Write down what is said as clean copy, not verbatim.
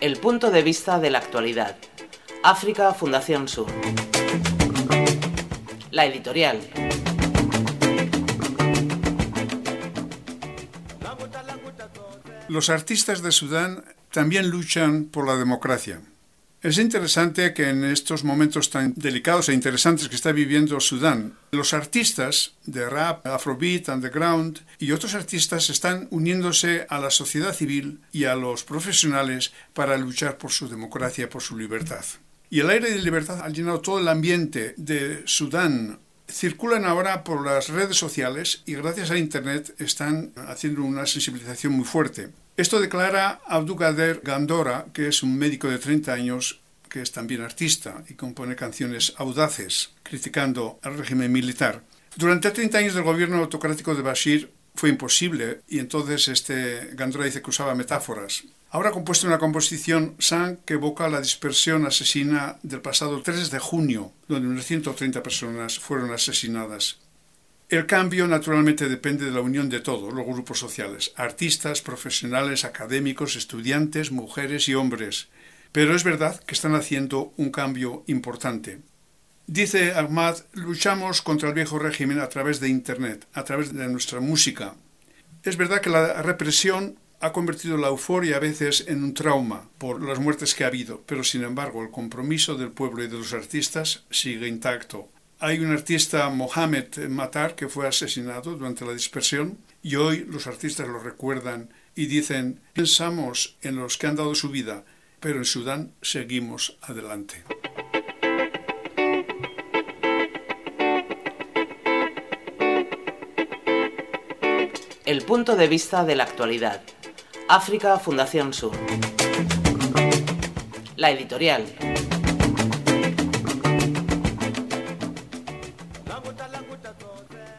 El punto de vista de la actualidad. África Fundación Sur. La editorial. Los artistas de Sudán también luchan por la democracia. Es interesante que en estos momentos tan delicados e interesantes que está viviendo Sudán, los artistas de rap, afrobeat, underground y otros artistas están uniéndose a la sociedad civil y a los profesionales para luchar por su democracia, por su libertad. Y el aire de libertad ha llenado todo el ambiente de Sudán. Circulan ahora por las redes sociales y gracias a Internet están haciendo una sensibilización muy fuerte. Esto declara Abdulkader Gandora, que es un médico de 30 años, que es también artista y compone canciones audaces, criticando al régimen militar. Durante 30 años del gobierno autocrático de Bashir fue imposible y entonces Gandora dice que usaba metáforas. Ahora ha compuesto una composición Sang que evoca la dispersión asesina del pasado 3 de junio, donde unas 130 personas fueron asesinadas. El cambio naturalmente depende de la unión de todos los grupos sociales, artistas, profesionales, académicos, estudiantes, mujeres y hombres. Pero es verdad que están haciendo un cambio importante. Dice Ahmad, luchamos contra el viejo régimen a través de Internet, a través de nuestra música. Es verdad que la represión ha convertido la euforia a veces en un trauma por las muertes que ha habido, pero sin embargo el compromiso del pueblo y de los artistas sigue intacto. Hay un artista, Mohamed Matar, que fue asesinado durante la dispersión y hoy los artistas lo recuerdan y dicen, pensamos en los que han dado su vida, pero en Sudán seguimos adelante. El punto de vista de la actualidad. África Fundación Sur. La editorial.